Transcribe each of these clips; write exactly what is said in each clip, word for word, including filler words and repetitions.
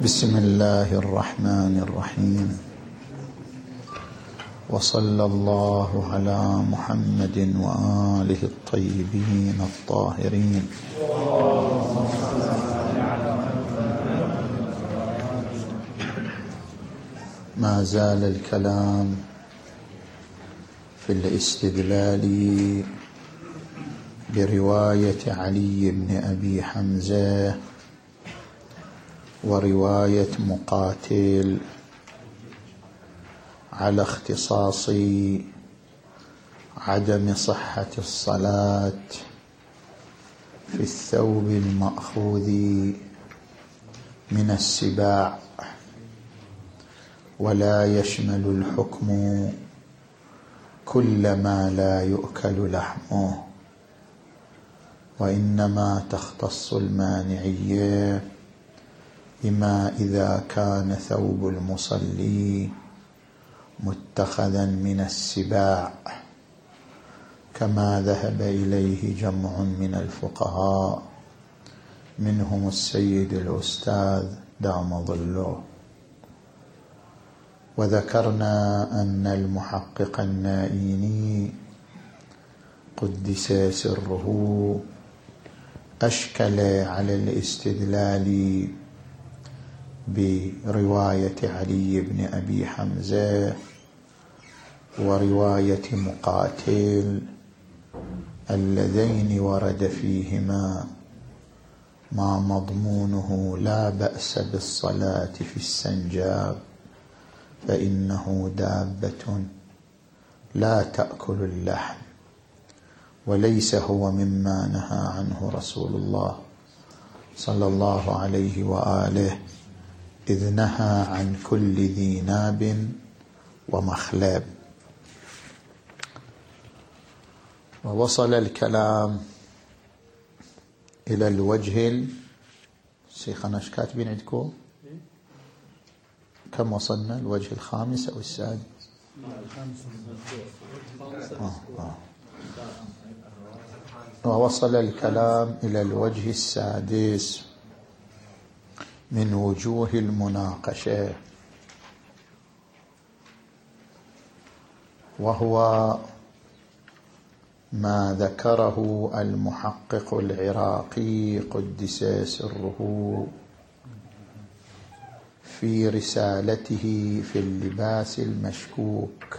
بسم الله الرحمن الرحيم، وصلى الله على محمد وآله الطيبين الطاهرين. ما زال الكلام في الاستدلال برواية علي بن أبي حمزة ورواية مقاتل على اختصاص عدم صحة الصلاة في الثوب المأخوذ من السباع، ولا يشمل الحكم كل ما لا يؤكل لحمه، وإنما تختص المانعية بما إذا كان ثوب المصلي متخذا من السباع، كما ذهب إليه جمع من الفقهاء منهم السيد الأستاذ دام ظله. وذكرنا أن المحقق النائيني قدس سره أشكل على الاستدلال برواية علي بن أبي حمزة ورواية مقاتل اللذين ورد فيهما ما مضمونه لا بأس بالصلاة في السنجاب فإنه دابة لا تأكل اللحم، وليس هو مما نهى عنه رسول الله صلى الله عليه وآله، إذ نهى عن كل ذي ناب ومخلب. ووصل الكلام إلى الوجه شيخنا ايش كاتبين عندكم؟ كم وصلنا؟ الوجه الخامس أو السادس؟ آه آه. ووصل الكلام إلى الوجه السادس من وجوه المناقشة، وهو ما ذكره المحقق العراقي قدس سره في رسالته في اللباس المشكوك،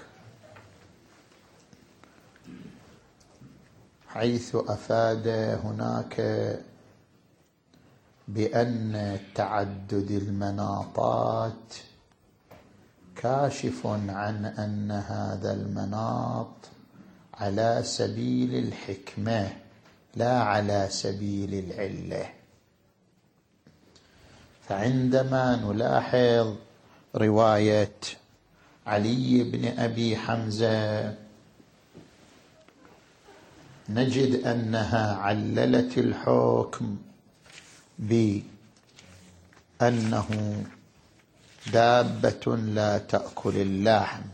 حيث أفاد هناك بأن تعدد المناطات كاشف عن أن هذا المناط على سبيل الحكمة لا على سبيل العلة. فعندما نلاحظ رواية علي بن أبي حمزة نجد أنها عللت الحكم بأنه دابة لا تأكل اللحم،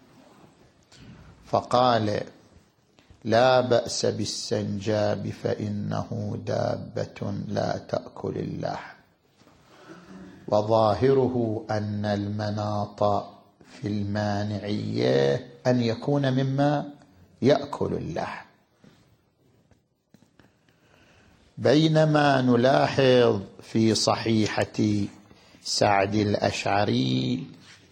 فقال لا بأس بالسنجاب فإنه دابة لا تأكل اللحم، وظاهره أن المناط في المانعية أن يكون مما يأكل اللحم، بينما نلاحظ في صحيحة سعد الأشعري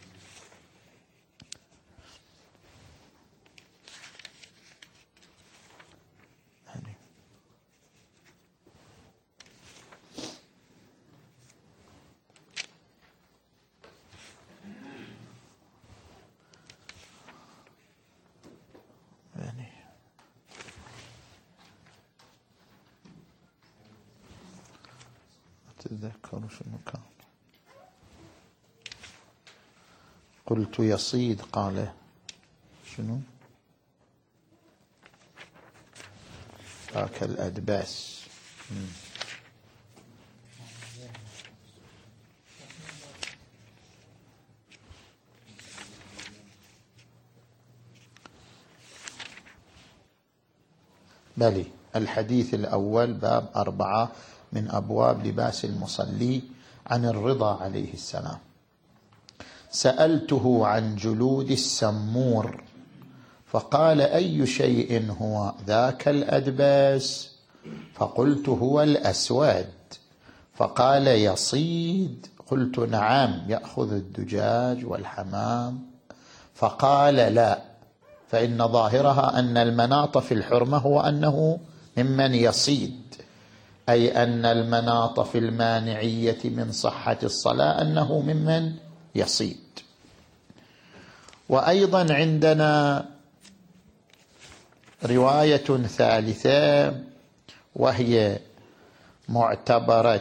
تذكر شنو كان، قلت يصيد، قال شنو ذاك الأدباس. بلي الحديث الأول باب أربعة من أبواب لباس المصلي عن الرضا عليه السلام: سألته عن جلود السمور فقال: أي شيء هو ذاك الأدبس؟ فقلت: هو الأسود. فقال: يصيد؟ قلت: نعم، يأخذ الدجاج والحمام. فقال: لا، فإن ظاهرها أن المناط في الحرمة هو أنه ممن يصيد، أي أن المناط في المانعية من صحة الصلاة أنه ممن يصيد. وأيضا عندنا رواية ثالثة وهي معتبرة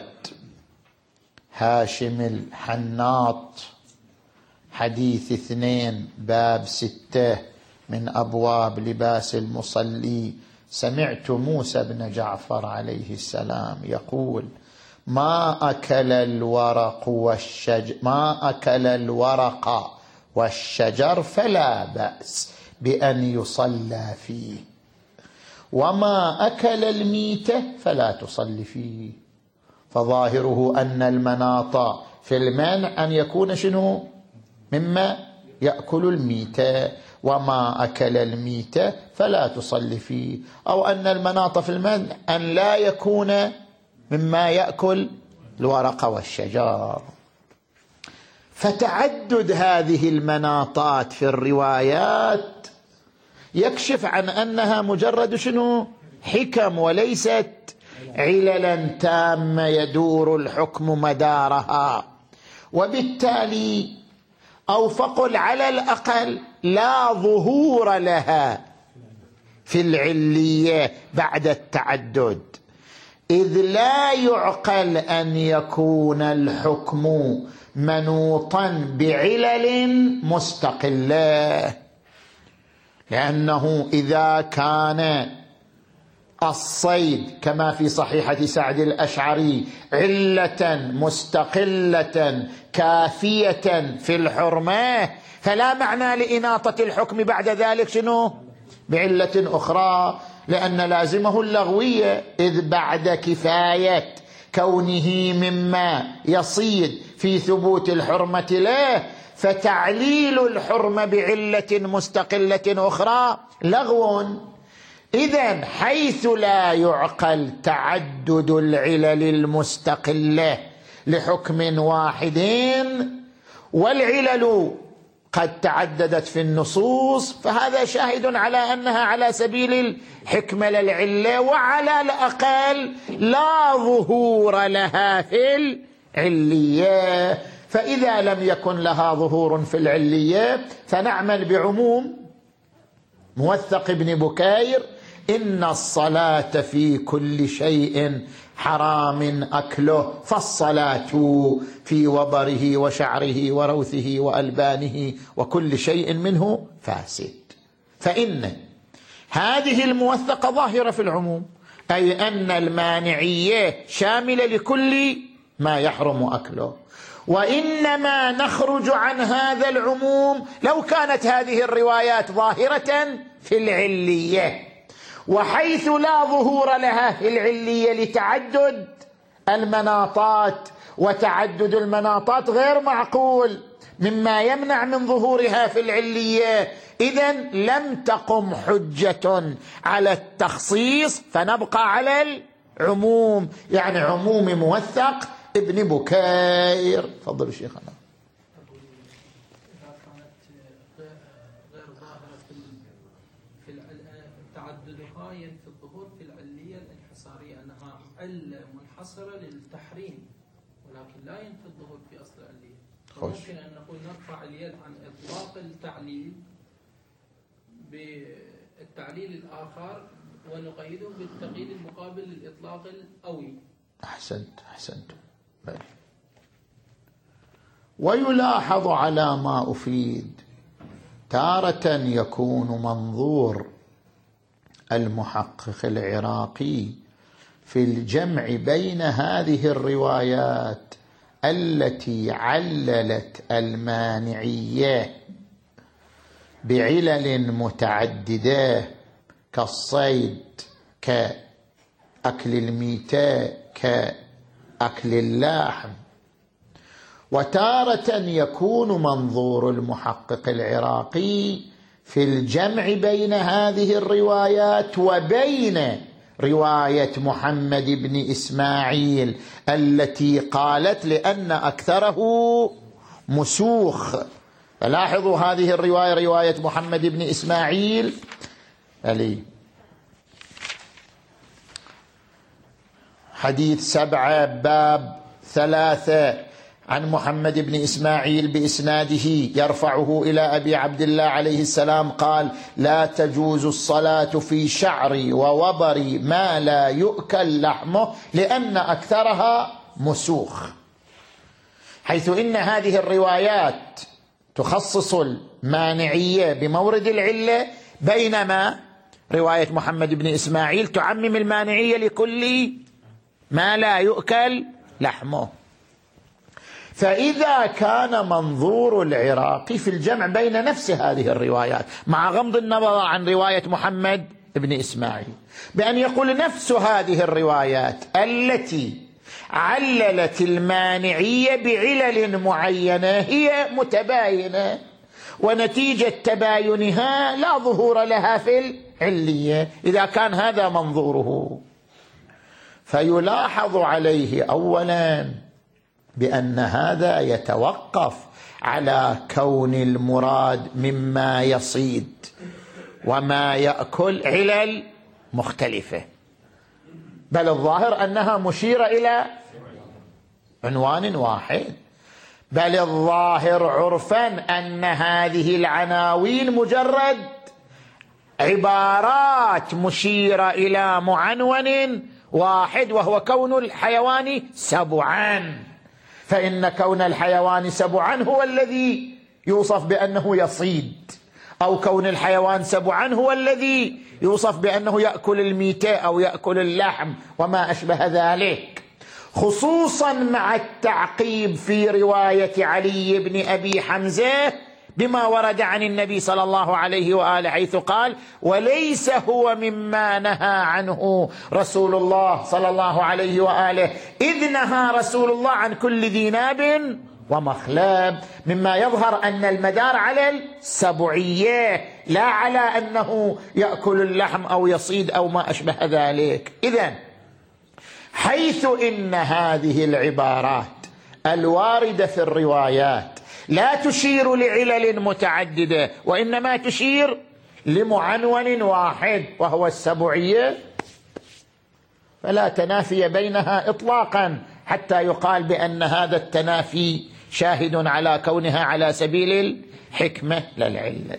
هاشم الحناط، حديث اثنين باب ستة من أبواب لباس المصلي: سمعت موسى بن جعفر عليه السلام يقول: ما أكل الورق والشجر ما أكل الورق والشجر فلا بأس بأن يصلى فيه، وما أكل الميتة فلا تصلي فيه. فظاهره أن المناط في المنع أن يكون شنو؟ مما يأكل الميتة، وما أكل الميتة فلا تصلي فيه، أو أن المناط في المنع أن لا يكون مما يأكل الورق والشجر. فتعدد هذه المناطات في الروايات يكشف عن أنها مجرد شنو؟ حكم، وليست عللا تامة يدور الحكم مدارها. وبالتالي أو فقل على الأقل لا ظهور لها في العلية بعد التعدد، إذ لا يعقل أن يكون الحكم منوطا بعلل مستقلة، لأنه إذا كان الصيد كما في صحيحة سعد الأشعري علة مستقلة كافية في الحرمة، فلا معنى لإناطة الحكم بعد ذلك شنو؟ بعلة أخرى، لأن لازمه اللغوية، إذ بعد كفاية كونه مما يصيد في ثبوت الحرمة له، فتعليل الحرمة بعلة مستقلة أخرى لغو. إذن حيث لا يعقل تعدد العلل المستقلة لحكم واحد، والعلل قد تعددت في النصوص، فهذا شاهد على أنها على سبيل الحكمة للعلة، وعلى الأقل لا ظهور لها في العلية. فإذا لم يكن لها ظهور في العلية فنعمل بعموم موثق ابن بكير: إن الصلاة في كل شيء حرام أكله، فالصلاة في وبره وشعره وروثه وألبانه وكل شيء منه فاسد. فإن هذه الموثقة ظاهرة في العموم، أي أن المانعية شاملة لكل ما يحرم أكله، وإنما نخرج عن هذا العموم لو كانت هذه الروايات ظاهرة في العلية، وحيث لا ظهور لها في العلية لتعدد المناطات، وتعدد المناطات غير معقول مما يمنع من ظهورها في العلية، إذن لم تقم حجة على التخصيص، فنبقى على العموم، يعني عموم موثق ابن بكير. تفضل شيخنا. تعددها ينفي الظهور في العلية الانحصارية، أنها علة منحصرة للتحريم، ولكن لا ينفي الظهور في أصل العلية. ممكن أن نقول نرفع اليد عن إطلاق التعليل بالتعليل الآخر ونقيده بالتقييد المقابل للإطلاق الأوي. أحسنت أحسنت. ويلاحظ على ما أفيد تارة يكون منظور المحقق العراقي في الجمع بين هذه الروايات التي عللت المانعية بعلل متعددة كالصيد، كأكل الميتة، كأكل اللحم، وتارة يكون منظور المحقق العراقي في الجمع بين هذه الروايات وبين رواية محمد بن إسماعيل التي قالت لأن أكثره مسوخ. فلاحظوا هذه الرواية رواية محمد بن إسماعيل علي حديث سبعة باب ثلاثة عن محمد بن إسماعيل بإسناده يرفعه إلى أبي عبد الله عليه السلام قال: لا تجوز الصلاة في شعر ووبر ما لا يؤكل لحمه لأن أكثرها مسوخ، حيث إن هذه الروايات تخصص المانعية بمورد العلة، بينما رواية محمد بن إسماعيل تعمم المانعية لكل ما لا يؤكل لحمه. فإذا كان منظور العراقي في الجمع بين نفس هذه الروايات مع غض النظر عن رواية محمد بن إسماعيل بأن يقول نفس هذه الروايات التي عللت المانعية بعلل معينة هي متباينة، ونتيجة تباينها لا ظهور لها في العلية، إذا كان هذا منظوره فيلاحظ عليه أولا بأن هذا يتوقف على كون المراد مما يصيد وما يأكل علل مختلفة، بل الظاهر أنها مشيرة إلى عنوان واحد، بل الظاهر عرفا أن هذه العناوين مجرد عبارات مشيرة إلى معنون واحد، وهو كون الحيوان سبعا، فإن كون الحيوان سبعا هو الذي يوصف بأنه يصيد، أو كون الحيوان سبعا هو الذي يوصف بأنه يأكل الميتة أو يأكل اللحم وما أشبه ذلك، خصوصا مع التعقيب في رواية علي بن أبي حمزة بما ورد عن النبي صلى الله عليه وآله حيث قال: وليس هو مما نهى عنه رسول الله صلى الله عليه وآله، إذ نهى رسول الله عن كل ذي ناب ومخلب، مما يظهر أن المدار على السبعية لا على أنه يأكل اللحم أو يصيد أو ما أشبه ذلك. إذن حيث إن هذه العبارات الواردة في الروايات لا تشير لعلل متعددة وإنما تشير لمعنون واحد وهو السبعية، فلا تنافي بينها إطلاقا حتى يقال بأن هذا التنافي شاهد على كونها على سبيل الحكمة للعلة.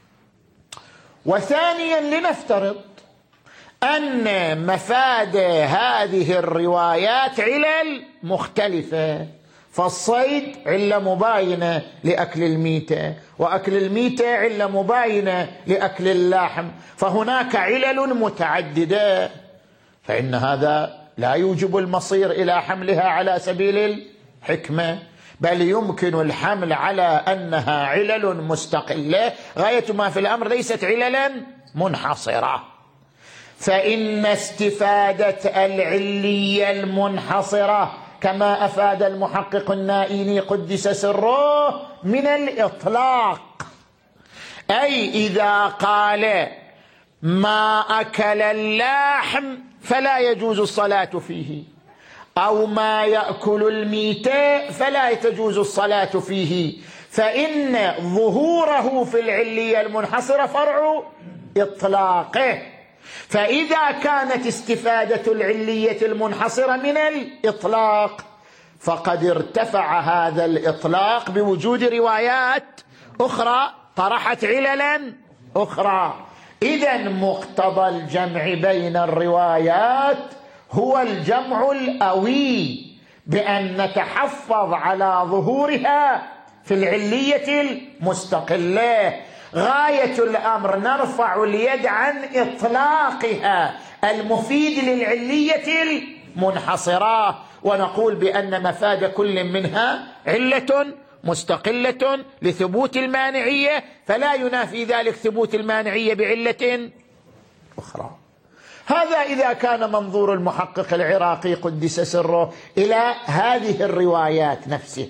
وثانيا لنفترض أن مفاد هذه الروايات علل مختلفة، فالصيد علة مباينة لأكل الميتة، وأكل الميتة علة مباينة لأكل اللحم، فهناك علل متعددة، فإن هذا لا يوجب المصير إلى حملها على سبيل الحكمة، بل يمكن الحمل على أنها علل مستقلة، غاية ما في الأمر ليست عللا منحصرة. فإن استفادة العلية المنحصرة كما أفاد المحقق النائيني قدس سره من الإطلاق، أي إذا قال ما أكل اللحم فلا يجوز الصلاة فيه، أو ما يأكل الميتة فلا تجوز الصلاة فيه، فإن ظهوره في العلية المنحصرة فرع إطلاقه. فإذا كانت استفادة العلية المنحصرة من الإطلاق فقد ارتفع هذا الإطلاق بوجود روايات أخرى طرحت عللا أخرى. إذن مقتضى الجمع بين الروايات هو الجمع الأوي، بأن نتحفظ على ظهورها في العلية المستقلة. غاية الأمر نرفع اليد عن إطلاقها المفيد للعلية المنحصرة، ونقول بأن مفاد كل منها علة مستقلة لثبوت المانعية، فلا ينافي ذلك ثبوت المانعية بعلة أخرى. هذا إذا كان منظور المحقق العراقي قدس سره إلى هذه الروايات نفسها.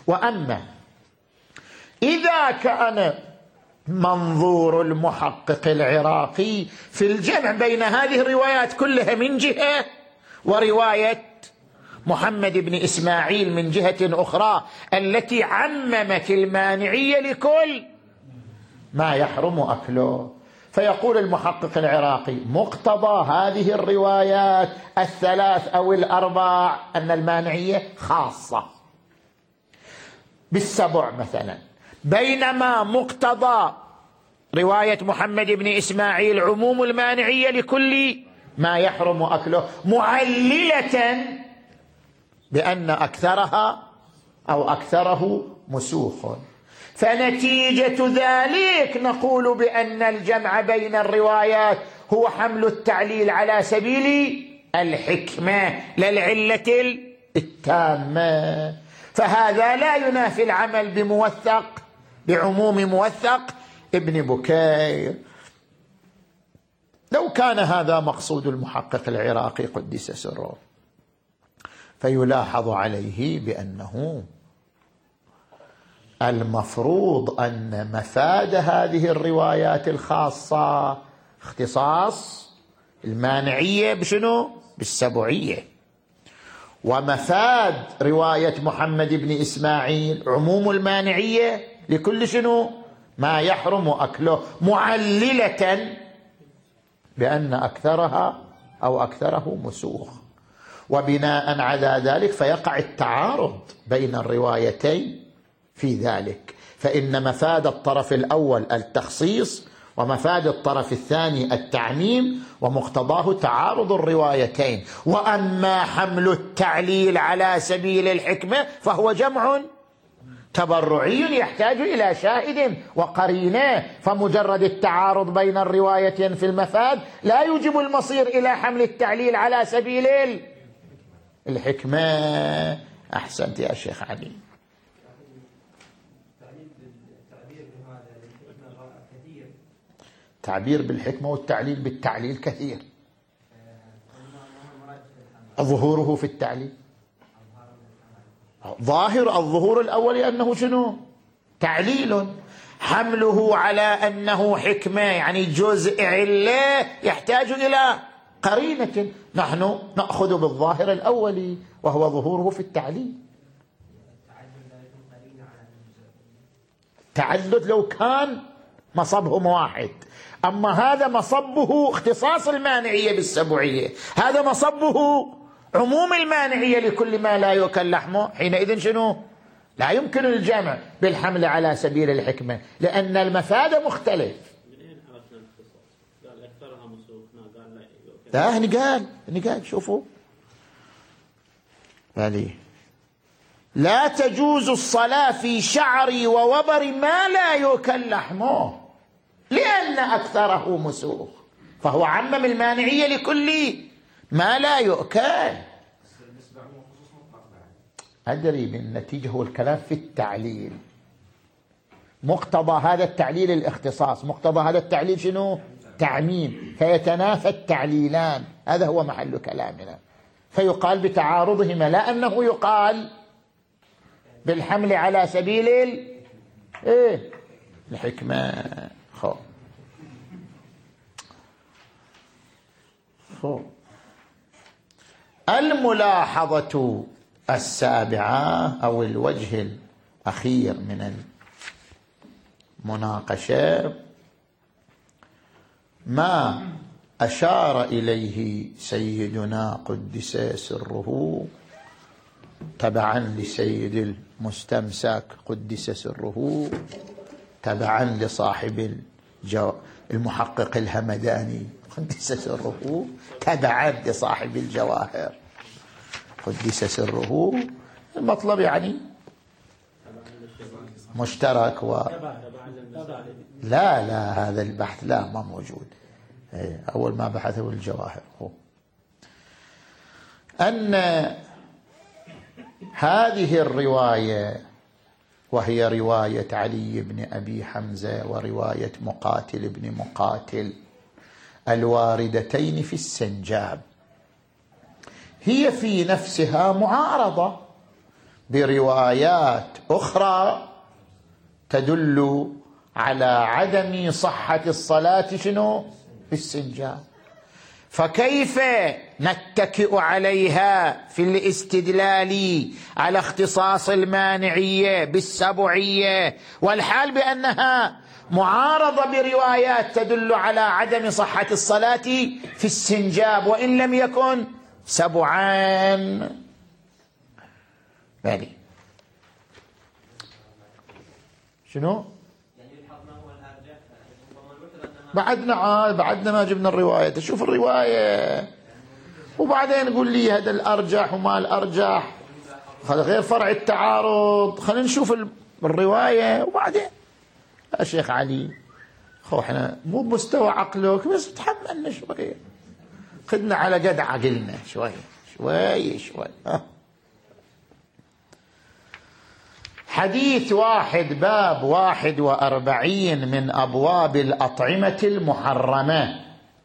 وأما إذا كان منظور المحقق العراقي في الجمع بين هذه الروايات كلها من جهة ورواية محمد بن إسماعيل من جهة أخرى التي عممت المانعية لكل ما يحرم أكله، فيقول المحقق العراقي مقتضى هذه الروايات الثلاث أو الأربع أن المانعية خاصة بالسبع مثلا، بينما مقتضى رواية محمد بن إسماعيل عموم المانعية لكل ما يحرم أكله، معللة بأن أكثرها أو أكثره مسوخ. فنتيجة ذلك نقول بأن الجمع بين الروايات هو حمل التعليل على سبيل الحكمة للعلة التامة، فهذا لا ينافي العمل بموثق بعموم موثق ابن بكير. لو كان هذا مقصود المحقق العراقي قدس سره، فيلاحظ عليه بأنه المفروض أن مفاد هذه الروايات الخاصة اختصاص المانعية بشنو؟ بالسبعية، ومفاد رواية محمد بن إسماعيل عموم المانعية لكل شنو؟ ما يحرم أكله، معللة بأن أكثرها أو أكثره مسوخ. وبناء على ذلك فيقع التعارض بين الروايتين في ذلك، فإن مفاد الطرف الأول التخصيص ومفاد الطرف الثاني التعميم، ومقتضاه تعارض الروايتين. وأما حمل التعليل على سبيل الحكمة فهو جمع تبرعي يحتاج إلى شاهد وقرينه، فمجرد التعارض بين الروايتين في المفاد لا يوجب المصير إلى حمل التعليل على سبيل الحكمة. أحسنت يا شيخ علي. تعبير بالحكمة والتعليل بالتعليل كثير، ظهوره في التعليل ظاهر الظهور الأول أنه شنو؟ تعليل، حمله على أنه حكمة يعني جزء علة يحتاج إلى قرينة، نحن نأخذ بالظاهر الأول وهو ظهوره في التعليل. تعدد لو كان مصبهم واحد، أما هذا مصبه اختصاص المانعية بالسبعية، هذا مصبه عموم المانعية لكل ما لا يؤكل لحمه، حينئذ شنو؟ لا يمكن الجمع بالحمل على سبيل الحكمة لأن المفاد مختلف. قال أكثرها مسوق، قال لا لا هني قال هني قال شوفوا هذه لا تجوز الصلاة في شعر ووبر ما لا يؤكل لحمه لأن أكثره مسوق، فهو عمم المانعية لكل ما لا يؤكل. أدري من النتيجة هو الكلام في التعليل، مقتضى هذا التعليل الاختصاص، مقتضى هذا التعليل شنو؟ تعميم، فيتنافى التعليلان، هذا هو محل كلامنا، فيقال بتعارضهما، لا أنه يقال بالحمل على سبيل إيه؟ الحكمة. خو خو الملاحظة السابعة أو الوجه الأخير من المناقشة ما أشار إليه سيدنا قدس سره تبعا لسيد المستمسك قدس سره، تبعا لصاحب الجو... المحقق الهمداني قدس سره، تبعا لصاحب الجواهر قدس سره. المطلب يعني مشترك و... لا لا هذا البحث لا ما موجود، أول ما بحثه الجواهر هو أن هذه الرواية وهي رواية علي بن أبي حمزة ورواية مقاتل بن مقاتل الواردتين في السنجاب هي في نفسها معارضة، بروايات أخرى تدل على عدم صحة الصلاة شنو؟ بالسنجاب. فكيف نتكئ عليها في الاستدلال على اختصاص المانعية بالسبعية والحال بأنها معارضة بروايات تدل على عدم صحة الصلاة في السنجاب وإن لم يكن سبعان؟ بالي شنو؟ بعدنا بعدنا ما جبنا الرواية. تشوف الرواية وبعدين نقول لي هذا الأرجح وما الأرجح، هذا غير فرع التعارض. خلينا نشوف الرواية وبعدين. يا شيخ علي خو احنا مو بمستوى عقلك، بس تحملنا شوية، خدنا على قد عقلنا شوية شوية شوية. ها. حديث واحد باب واحد وأربعين من أبواب الأطعمة المحرمة.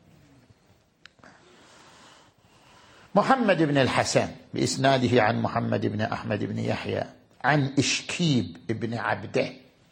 محمد بن الحسن بإسناده عن محمد بن أحمد بن يحيى عن إشكيب بن عبده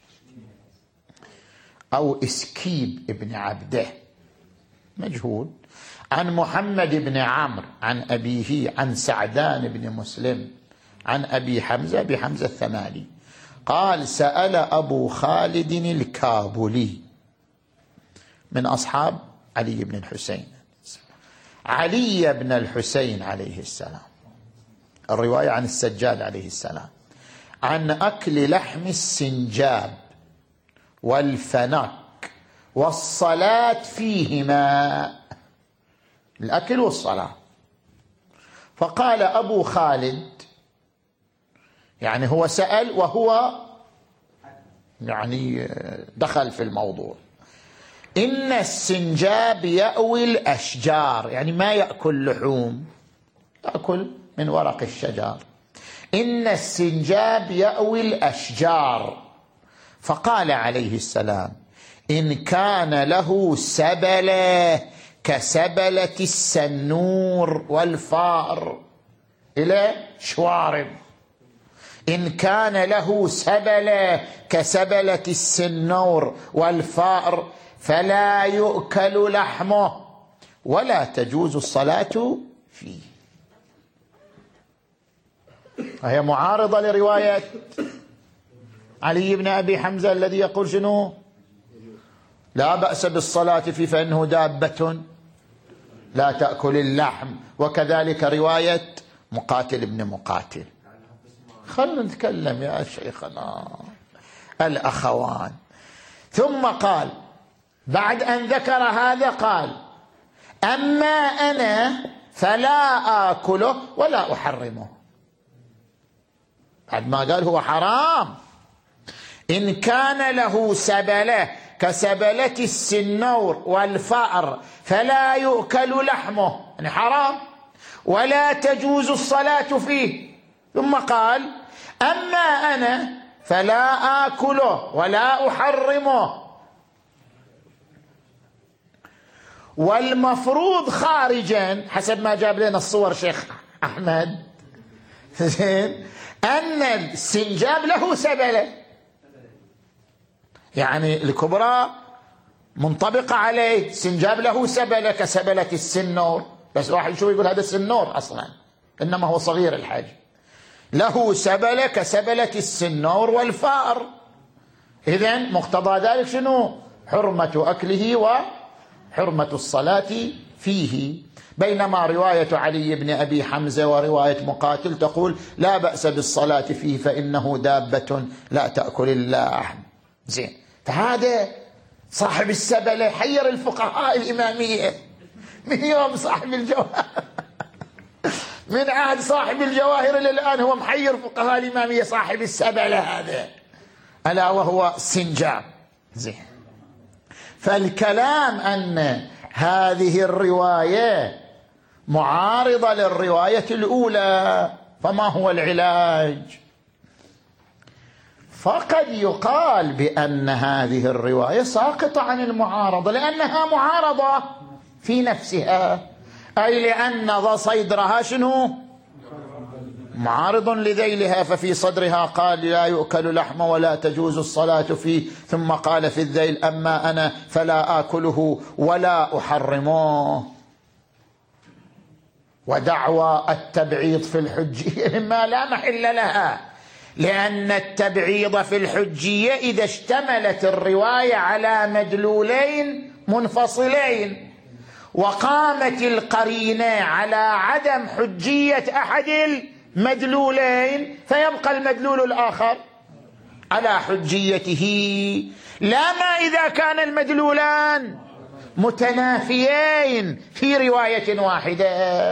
أو إسكيب بن عبده مجهول، عن محمد بن عمرو عن أبيه عن سعدان بن مسلم عن أبي حمزة بحمزة الثمالي قال سأل أبو خالد الكابولي من أصحاب علي بن الحسين علي بن الحسين عليه السلام، الرواية عن السجاد عليه السلام، عن أكل لحم السنجاب والفنك والصلاة فيهما، الأكل والصلاة. فقال أبو خالد، يعني هو سأل وهو يعني دخل في الموضوع، إن السنجاب يأوي الأشجار، يعني ما يأكل لحوم، يأكل من ورق الشجر. إن السنجاب يأوي الأشجار. فقال عليه السلام إن كان له سبلة كسبلة السنور والفار إلى شوارب، إن كان له سبلة كسبلة السنور والفار فلا يؤكل لحمه ولا تجوز الصلاة فيه. وهي معارضة لرواية علي بن أبي حمزة الذي يقول شنو؟ لا بأس بالصلاة فيه فإنه دابة لا تأكل اللحم، وكذلك رواية مقاتل ابن مقاتل. خلنا نتكلم يا شيخنا الأخوان. ثم قال بعد أن ذكر هذا قال أما أنا فلا آكله ولا أحرمه. بعد ما قال هو حرام، إن كان له سبلة كسبلة السنور والفأر فلا يؤكل لحمه، يعني حرام، ولا تجوز الصلاة فيه. ثم قال أما أنا فلا آكله ولا أحرمه. والمفروض خارجا حسب ما جاب لنا الصور شيخ أحمد زين أن السنجاب له سبلة، يعني الكبرى منطبقة عليه، سنجاب له سبلة كسبلة السنور، بس واحد شو يقول هذا السنور أصلا إنما هو صغير الحجم، له سبلة كسبلة السنور والفأر. إذن مقتضى ذلك شنو؟ حرمة أكله وحرمة الصلاة فيه. بينما رواية علي بن أبي حمزة ورواية مقاتل تقول لا بأس بالصلاة فيه فإنه دابة لا تأكل اللحم. زين، فهذا صاحب السبلة حير الفقهاء الإمامية من يوم صاحب الجواهر من عهد صاحب الجواهر إلى الآن هو محير فقهاء الإمامية صاحب السبلة هذا، ألا وهو السنجاب. زين، فالكلام أن هذه الرواية معارضة للرواية الأولى، فما هو العلاج؟ فقد يقال بأن هذه الرواية ساقطة عن المعارضة لأنها معارضة في نفسها، أي لأن صيدرها شنو؟ معارض لذيلها، ففي صدرها قال لا يؤكل لحم ولا تجوز الصلاة فيه، ثم قال في الذيل أما أنا فلا آكله ولا أحرمه. ودعوى التبعيض في الحجية مما لا محل لها، لأن التبعيض في الحجية إذا اشتملت الرواية على مدلولين منفصلين وقامت القرينة على عدم حجية أحد المدلولين فيبقى المدلول الآخر على حجيته، لا ما إذا كان المدلولان متنافيين في رواية واحدة.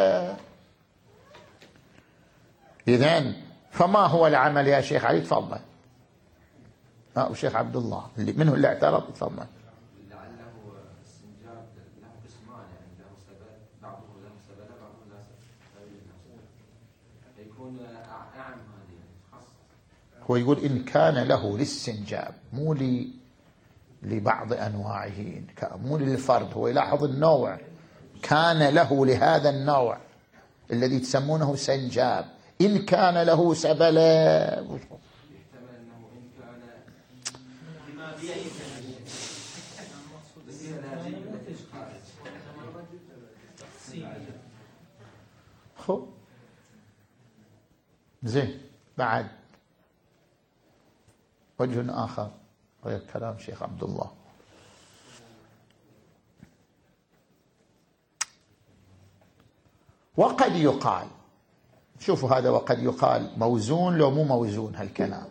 إذن فما هو العمل يا شيخ علي؟ تفضل. اه الشيخ عبد الله اللي منه اللي اعترض، تفضل. لعله السنجاب له قسمان، يعني له سبب، بعضه له سبب بعضه لا سبب، فيكون اعم هذه خاص. هو يقول إن كان له للسنجاب، مو لي لبعض أنواعه، مو للفرد. هو يلاحظ النوع، كان له لهذا النوع الذي تسمونه سنجاب، إن كان له سبلا. خو زين، بعد وجه آخر غير كلام شيخ عبد الله. وقد يقال، شوفوا هذا وقد يقال موزون لو مو موزون هالكلام.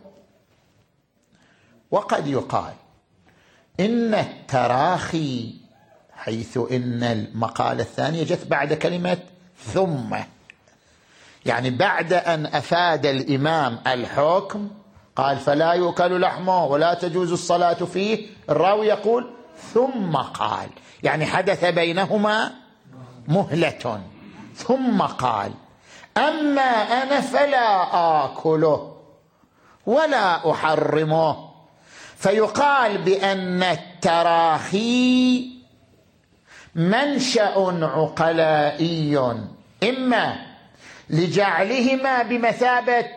وقد يقال إن التراخي، حيث إن المقالة الثانية جت بعد كلمة ثم، يعني بعد أن أفاد الإمام الحكم قال فلا يؤكل لحمه ولا تجوز الصلاة فيه، الراوي يقول ثم قال، يعني حدث بينهما مهلة، ثم قال أما أنا فلا آكله ولا أحرمه. فيقال بأن التراخي منشأ عقلائي، إما لجعلهما بمثابة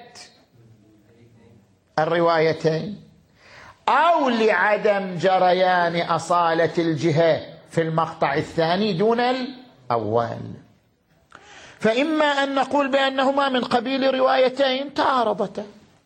الروايتين أو لعدم جريان أصالة الجهة في المقطع الثاني دون الأول. فإما أن نقول بأنهما من قبيل روايتين تعارضتا،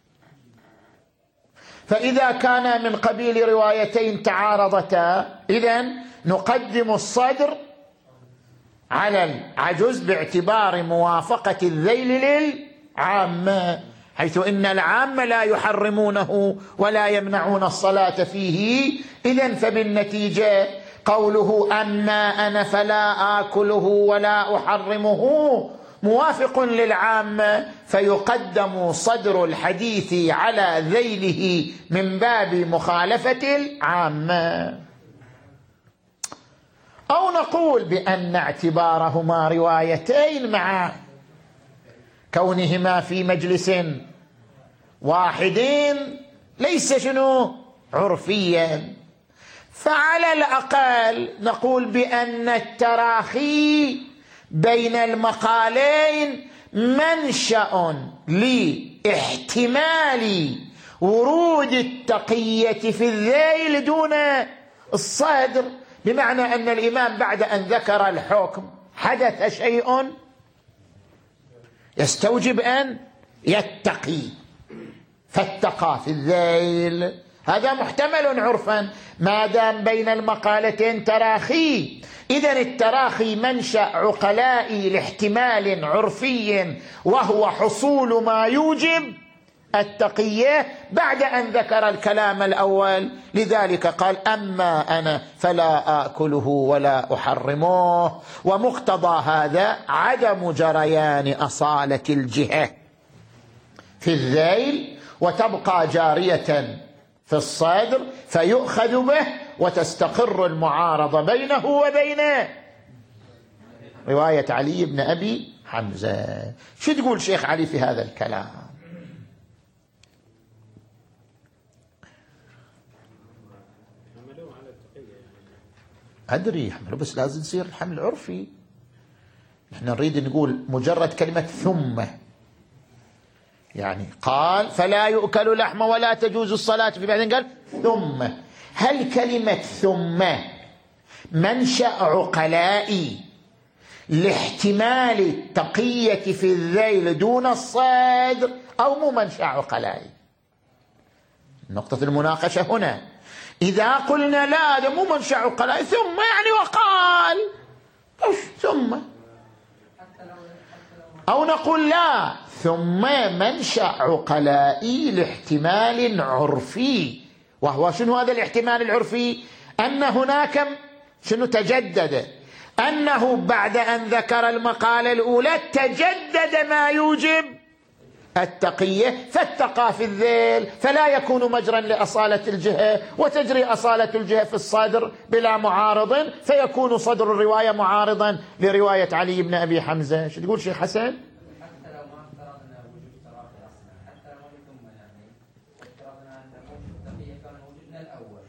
فإذا كان من قبيل روايتين تعارضتا إذن نقدم الصدر على العجز باعتبار موافقة الذيل للعامة، حيث إن العامة لا يحرمونه ولا يمنعون الصلاة فيه. إذن فبالنتيجة قوله أما أنا فلا آكله ولا أحرمه موافق للعامة، فيقدم صدر الحديث على ذيله من باب مخالفة العامة. أو نقول بأن اعتبارهما روايتين مع كونهما في مجلس واحدين ليس شنو عرفيا، فعلى الأقل نقول بأن التراخي بين المقالين منشأ لاحتمال ورود التقية في الذيل دون الصدر، بمعنى أن الإمام بعد أن ذكر الحكم حدث شيء يستوجب أن يتقي فاتقى في الذيل، هذا محتمل عرفا ما دام بين المقالتين تراخي. إذن التراخي منشأ عقلائي لاحتمال عرفي وهو حصول ما يوجب التقية بعد أن ذكر الكلام الأول، لذلك قال أما أنا فلا آكله ولا أحرمه. ومقتضى هذا عدم جريان أصالة الجهة في الذيل وتبقى جارية في الصدر فيؤخذ به وتستقر المعارضة بينه وبين رواية علي بن أبي حمزة. شو تقول شيخ علي في هذا الكلام؟ أدري يحمله، بس لازم يصير الحمل عرفي. نحن نريد نقول مجرد كلمة ثم يعني قال فلا يؤكل لحم ولا تجوز الصلاة في، بعدين قال ثم. هل كلمة ثم منشأ عقلائي لاحتمال التقية في الذيل دون الصدر أو مو منشأ عقلائي؟ نقطة المناقشة هنا. إذا قلنا لا هذا مو منشأ عقلائي ثم يعني وقال ثم، أو نقول لا ثم منشأ عقلائي لاحتمال عرفي. وهو شنو هذا الاحتمال العرفي؟ أن هناك شنو تجدد، أنه بعد أن ذكر المقالة الأولى تجدد ما يوجب التقية فاتقى في الذيل، فلا يكون مجرا لأصالة الجهة، وتجري أصالة الجهة في الصدر بلا معارض، فيكون صدر الرواية معارضا لرواية علي بن أبي حمزة. شو تقول شيخ حسن؟ حتى لو ما افترضنا وجود تراخي اصلا، حتى لو ما ثم يعني افترضنا ان موجود التقية كان وجودنا الاول،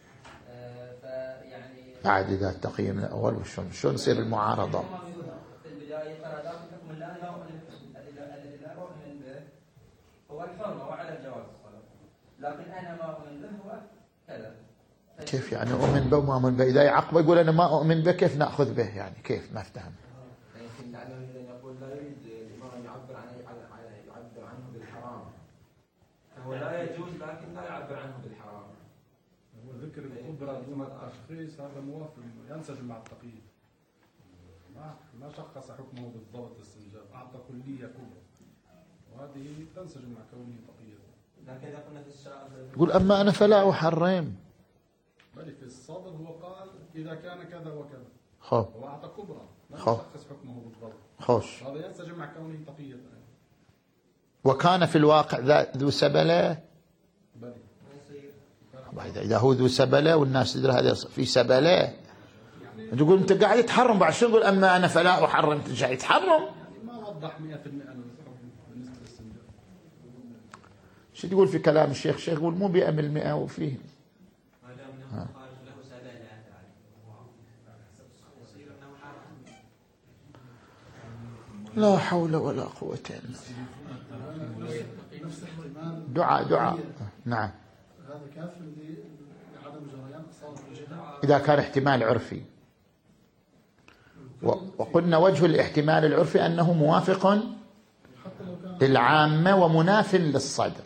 فيعني بعد اذا التقية من الاول وشون شلون تصير المعارضة؟ في البداية ترى ذاك الحكم الذي لا الذي لا اؤمن به هو الحرمة وعلى جواز الصلاة، لكن انا ما اؤمن به هو كذا. كيف يعني اؤمن به وما اؤمن به؟ اذا يعقب يقول انا ما اؤمن به كيف ناخذ به؟ يعني كيف؟ ما افتهم. يمكن لعله يقول لا يريد الامام يعبر عن يعبر عنه بالحرام، فهو لا يجوز لكن لا يعبر عنه بالحرام. هو ذكر الكبرى دون التشخيص هذا موافق ينسجم مع التقييد، ما ما شخص حكمه بالضبط الاستنجاب، اعطى كليه كبرى وهذه تنسجم مع كونه تقييد. لكن اذا قلنا في الشرع يقول اما انا فلا احرم، بل في الصدر هو قال اذا كان كذا وكذا، خو هو اعطى كبرى ما خو. يشخص حكمه بالضبط، خوش. هذا ينسجم مع كونه تقييد. وكان في الواقع ذو سبلة، بل إذا هو ذو سبلة والناس تدري هذا في سبلة، تقول أنت قاعد تحرم بعد شو تقول أما أنا فلا أحرم، أنت قاعد تحرم؟ يعني ما وضح مئة بالمئة الحكم بالنسبة للاستنجاب. شو تقول في كلام الشيخ؟ الشيخ يقول مو مئة بالمئة وفيه لا حول ولا قوة إلا بالله. دعاء دعاء نعم. هذا كافر لعدم جريان أصابع الجهة إذا كان احتمال عرفي، وقلنا وجه الاحتمال العرفي أنه موافق للعامة ومناف للصدر.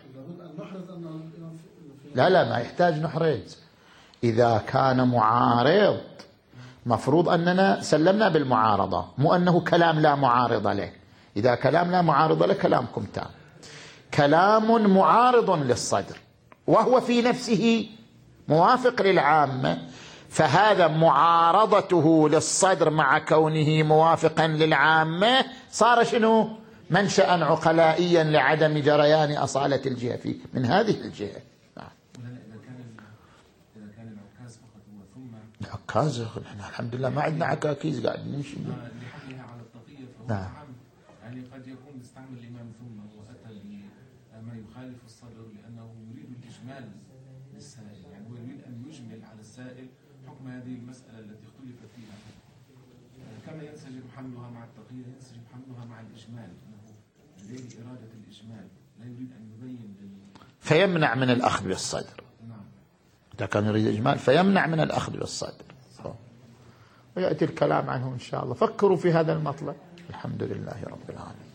لا لا ما يحتاج نحرز. إذا كان معارض مفروض أننا سلمنا بالمعارضة، مو أنه كلام لا معارضة له. إذا كلام لا معارضة له كلامكم تام. كلام معارض للصدر وهو في نفسه موافق للعامة، فهذا معارضته للصدر مع كونه موافقا للعامة صار شنو؟ منشأ عقلائيا لعدم جريان أصالة الجهة فيه من هذه الجهة. عكاز احنا الحمد لله ما عندنا عكاكيز قاعد نمشي لحملها على التقية فهو نعم. يعني قد يكون استعمل الإمام ثم وأتى بما يخالف الصدر لأنه يريد الإجمال للسائل، يعني هو يريد أن يجمل على السائل حكم هذه المسألة التي اختلف فيها، كما ينسجم حملها مع التقية ينسجم حملها مع الإجمال، أنه لديه إرادة الإجمال لا يريد أن يبين لل... فيمنع من الأخذ بالصدر. إذا كان يريد إجمال فيمنع من الأخذ بالصدر، ويأتي الكلام عنه إن شاء الله. فكروا في هذا المطلب. الحمد لله رب العالمين.